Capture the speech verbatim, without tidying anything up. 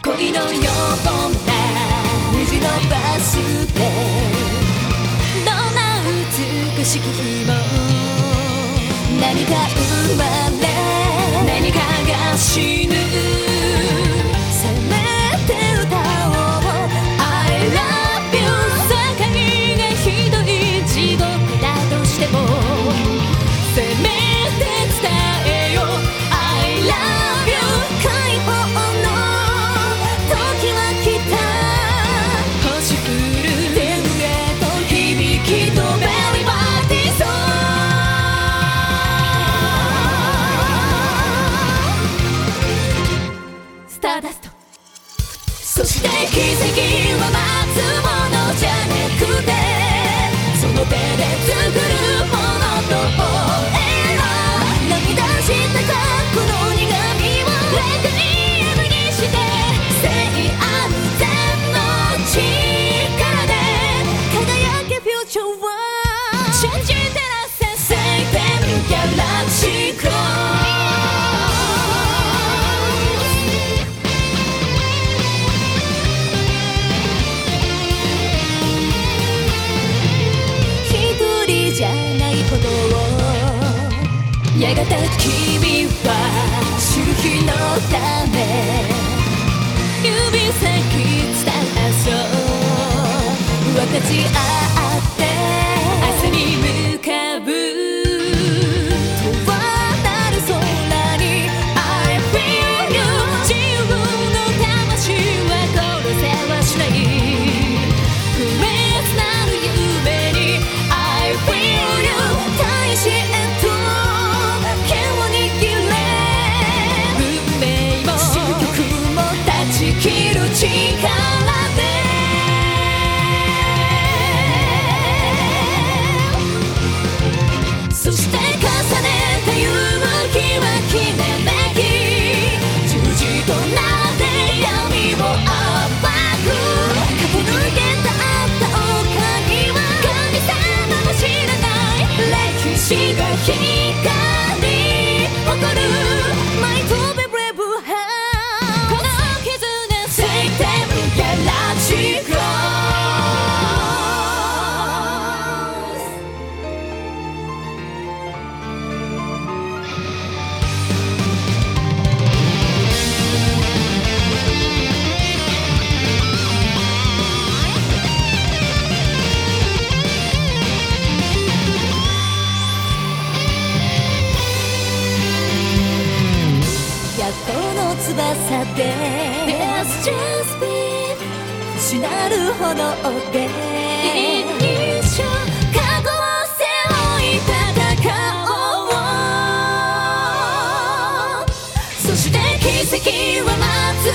恋のような虹のバスでどんな美しき日も何か生まれ何かが死ぬせめて歌おう I love you 世界がひどい地獄だとしてもせめて伝えよう I love you 解放の時は来た星降る天へと響きとベリバディソースターダストそして奇跡は待つものじゃなくてその手で作るものと追えろ涙した過去の苦みをレクイエムにして聖安全の力で輝けフューチャーは信じてらせ聖天ギャラクシークロじゃないことをやがて君は知る日のため指先伝えそう分かち合って明日に向かう遠なる空に I feel you 自由の魂は殺せはしない不滅なる夢にI feel you 大志へと剣を握れ運命も終局も断ち切る力でそして重ねた勇気は決めべき十字となって闇を暴く駆け抜けたあった丘には神様も知らない歴史が光り誇るマイトベブレブハこの絆聖天ギャラクシークロこの翼で It's just beat 星なる炎で一生過去を背負い戦おうそして奇跡は待つ